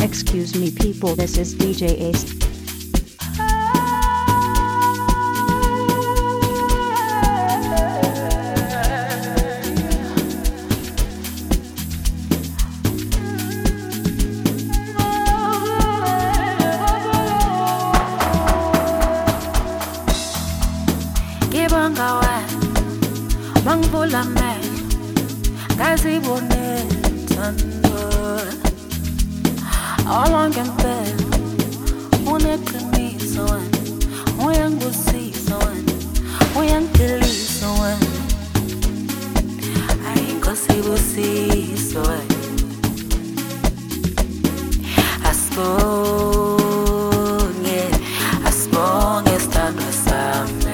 Excuse me people, this is DJ Ace. Mangvula mehlo ngazibone thando alonke impela uneqiniso wena uyangibusisa wena uyangiphilisa wena ayinkosi busiso wena asibonge sithandwa sami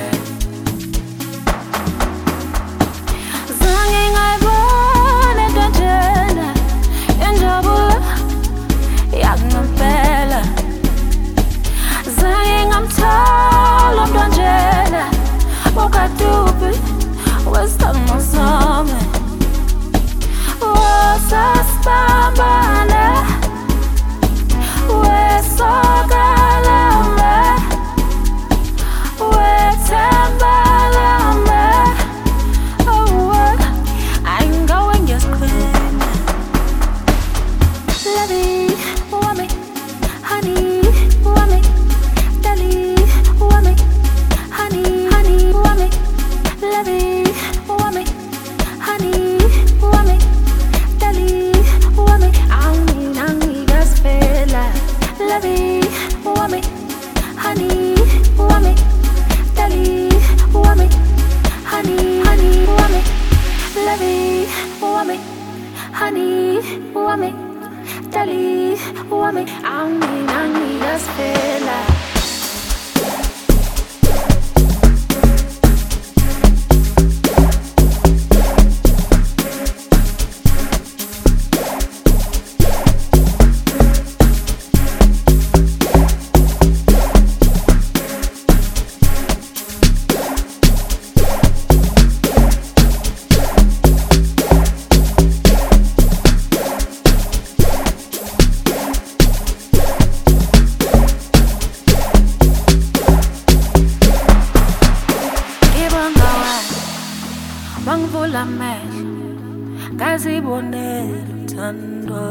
Mangvula mehlo ngazibone thando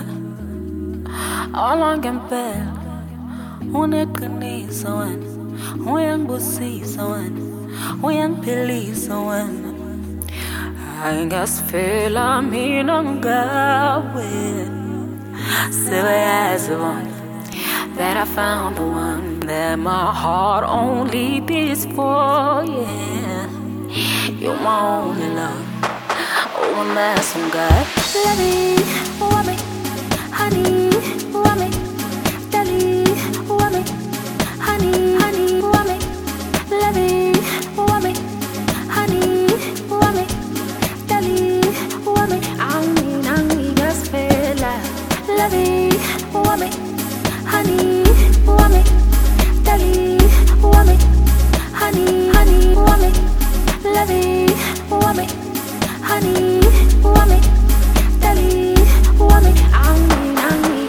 alonke impela uneqiniso wena uyangibusisa wena uyangiphilisa wena ayingasifela mina ngawe sebeyazi wona that I found the one that my heart only beats for, yeah. You're my only love. Oh, I'm asking God. Love me, want me, honey, want me, daddy, want me, honey, honey, want me, love me, want me, honey, want me, daddy, want me, I need just feel like. Love me, want me, honey, want me, daddy, want me, honey, honey, want me. Love me, want me, honey, want me, daddy, want me, I need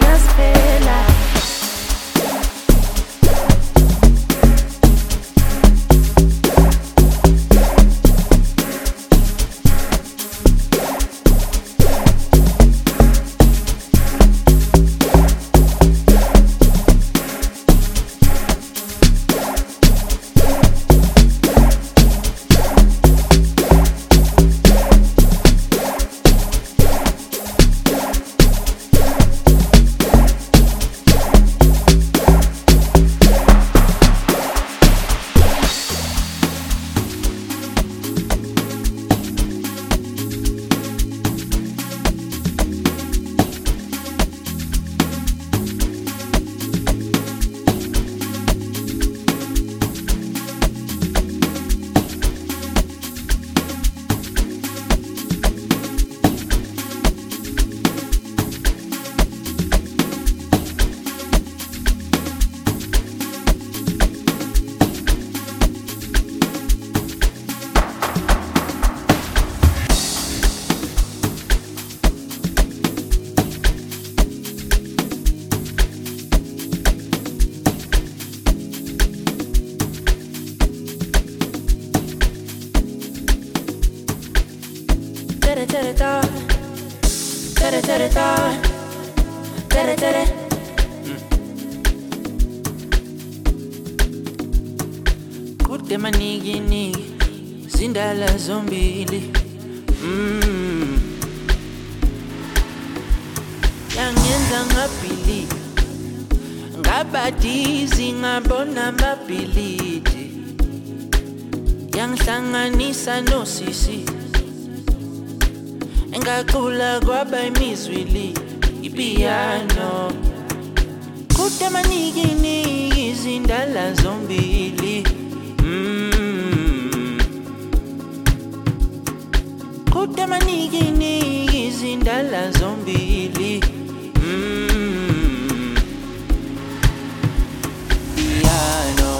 ta tere tere ta tere tere kude manigi nigi zindala zombili yangenza ngabhili ngabadizi ngabona amabhilidi yangihlanganisa nosisi engacula kwaba imizwili ipiano kude manigi nigi izindala zombili kude manigi nigi izindala zombili piano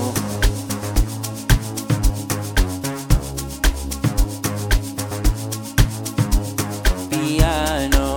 piano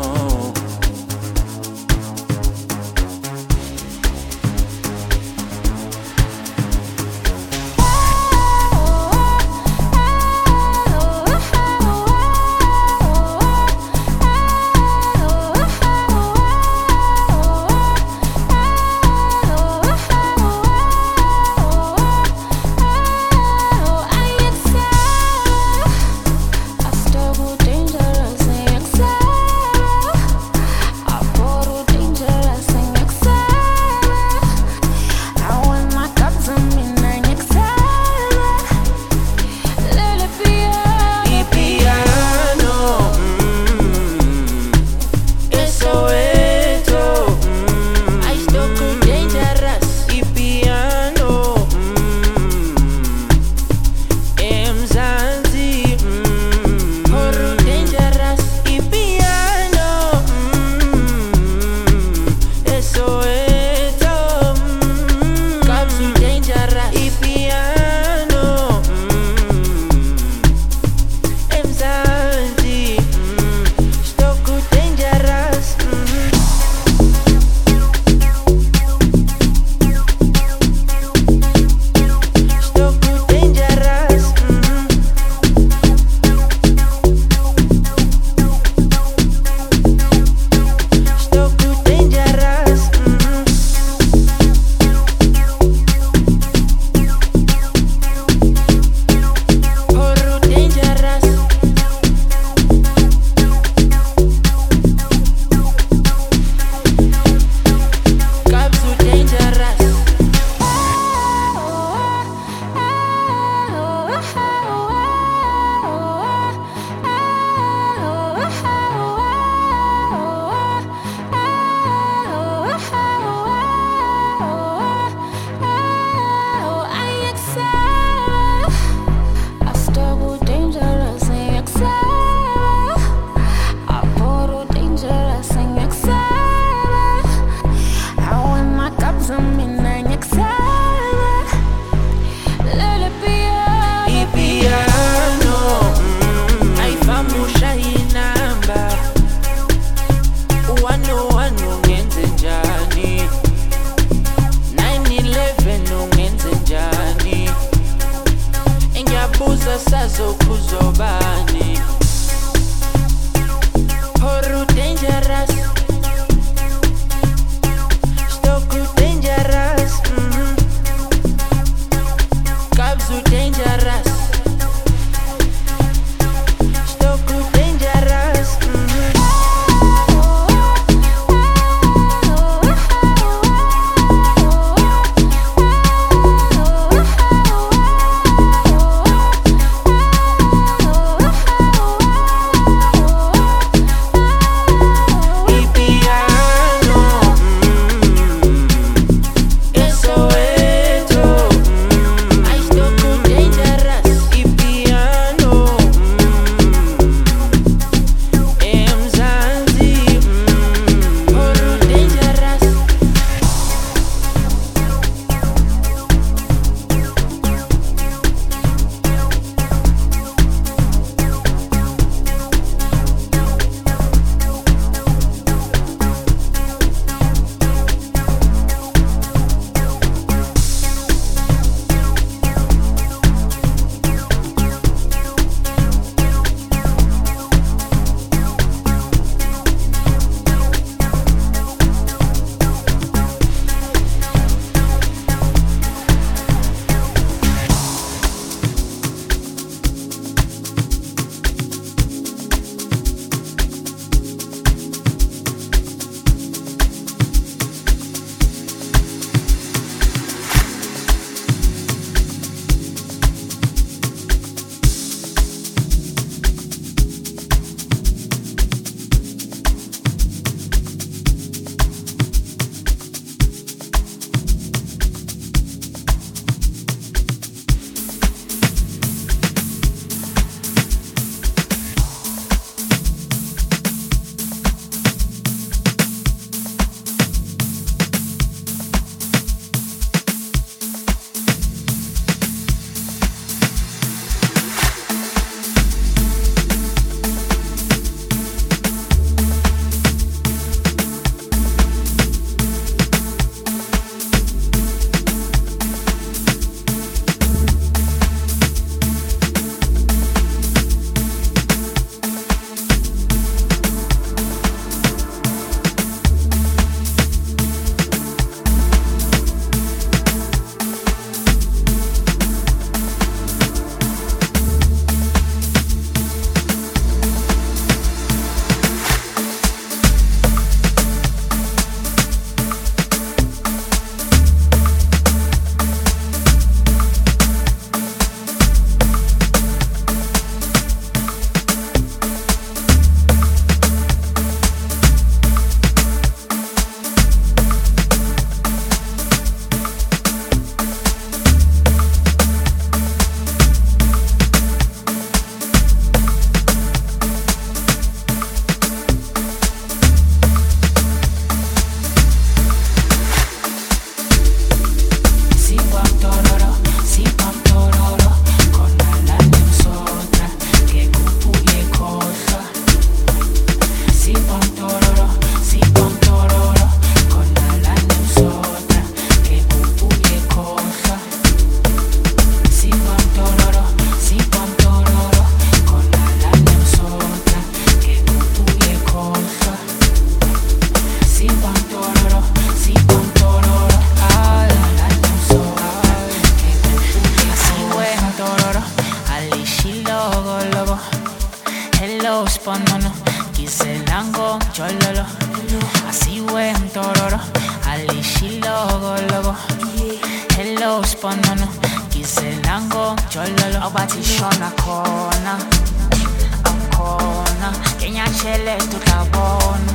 Kiselango chololo asiwe mtororo alishilogo logo hello sponono Kiselango chololo abathi shona khona akhona kenyachele tutabona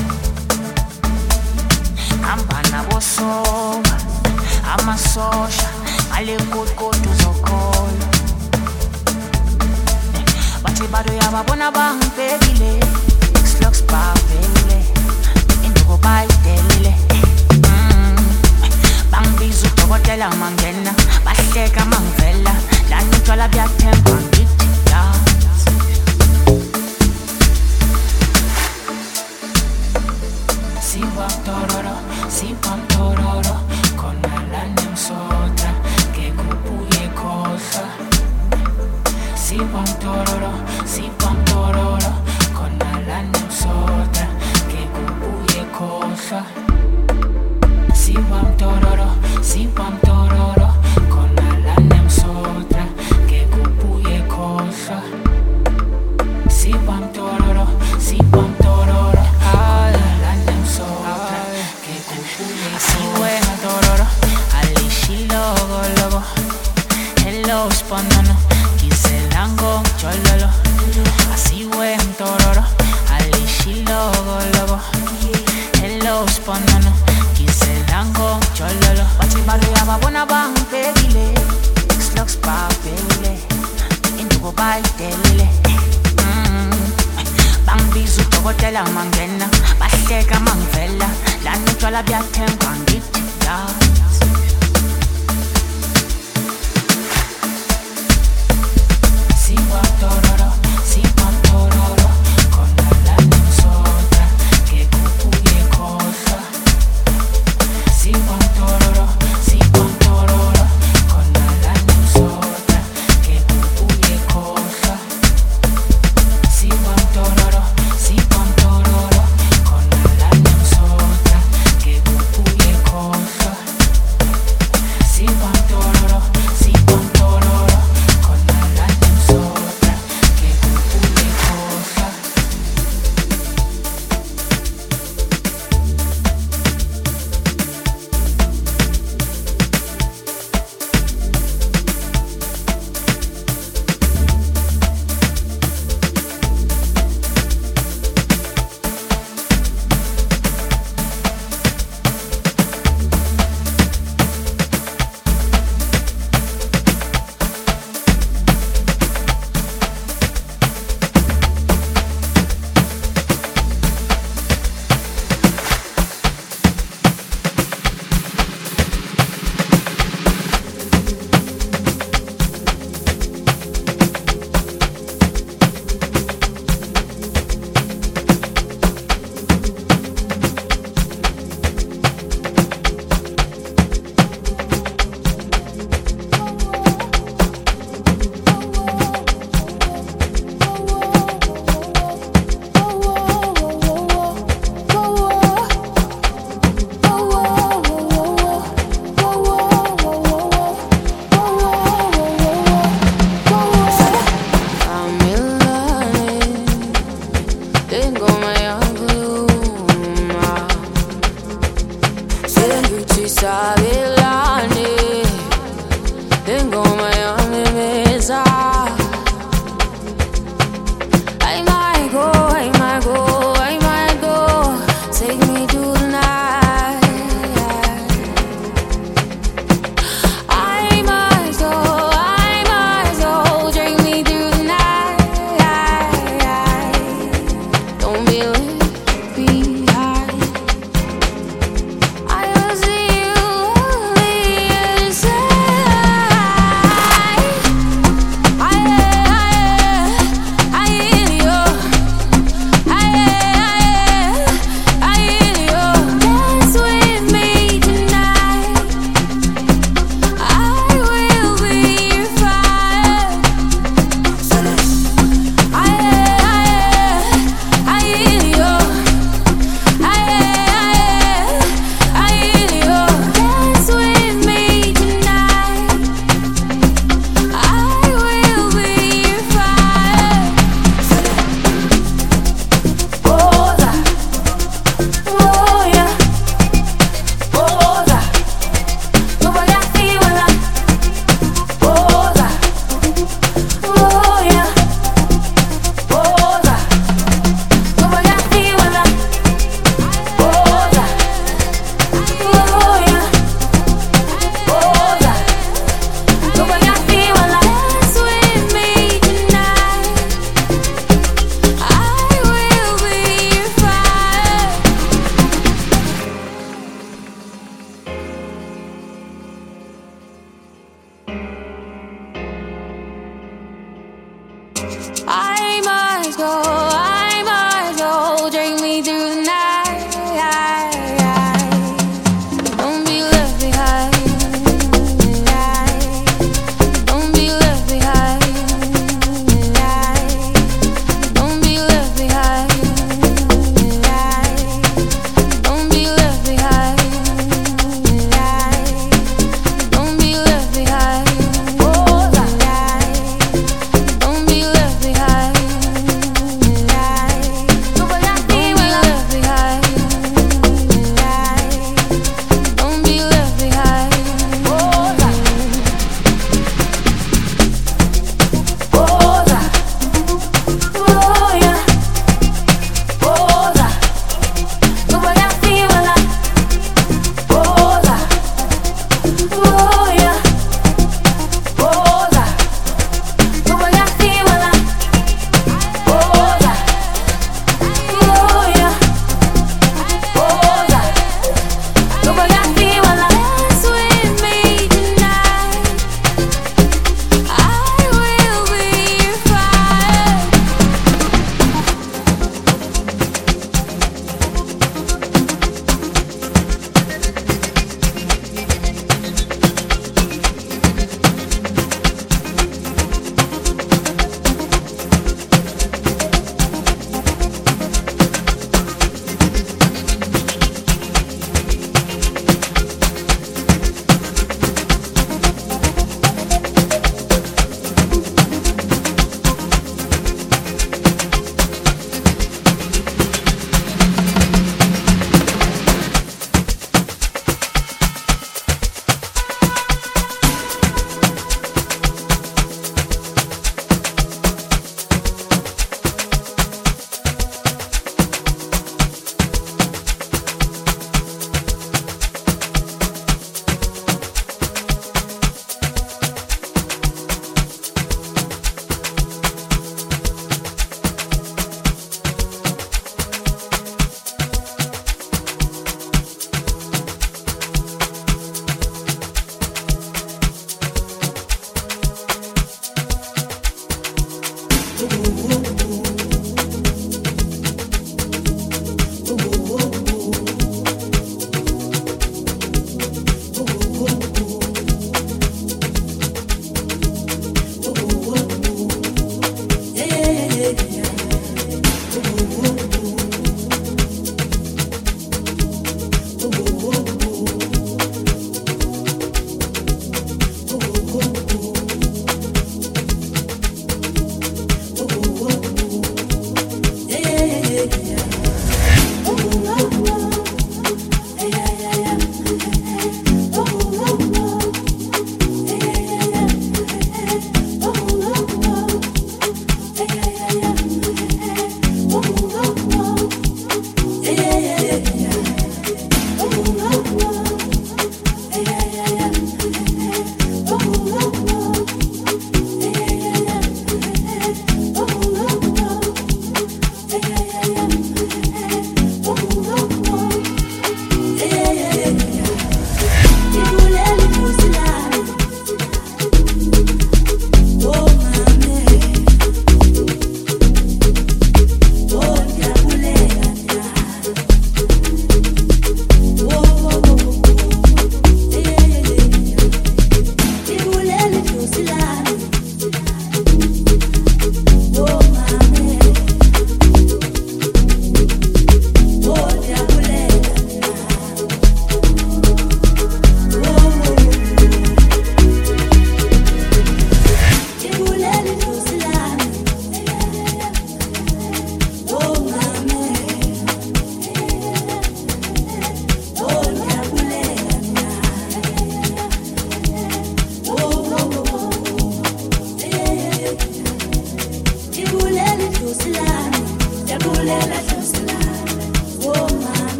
hamba nabosoba amasosha alekukutu zokolo bathi bado yababona bangibhekile X-Lux babhekile induku bayidelile bangibiza udokotela mangena bahleka mangivela lana utshwala buyathemba ngithi dance Sipam tororo khona lana emsotra ngekubuye khohlwa Sipam tororo khona lana emsotra ngekubuye khohlwa Sipam tororo khona lana emsotra ngekubuye khohlwa Sipam tororo lana emsotra ngekubuye asiwe tororo alishilogo logo hello sponono Kiselango chololo asiwe tororo alishilogo logo hello sponono Kiselango chololo bathi bado yababona bangibhekile X-Lux babhekile induku bayidelile bangibiza udokotela mangena bahleka mangivela lana utshwala buyathengwa ngithi dance Sipam tororo khona lana emsotra ngekubuye khohlwa Sipam tororo khona lana emsotra ngekubuye khohlwa Sipam tororo khona lana emsotra ngekubuye khohlwa Sipam tororo khona lana emsotra ngekubuye khohlwa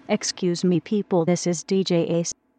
Excuse me people, this is DJ Ace.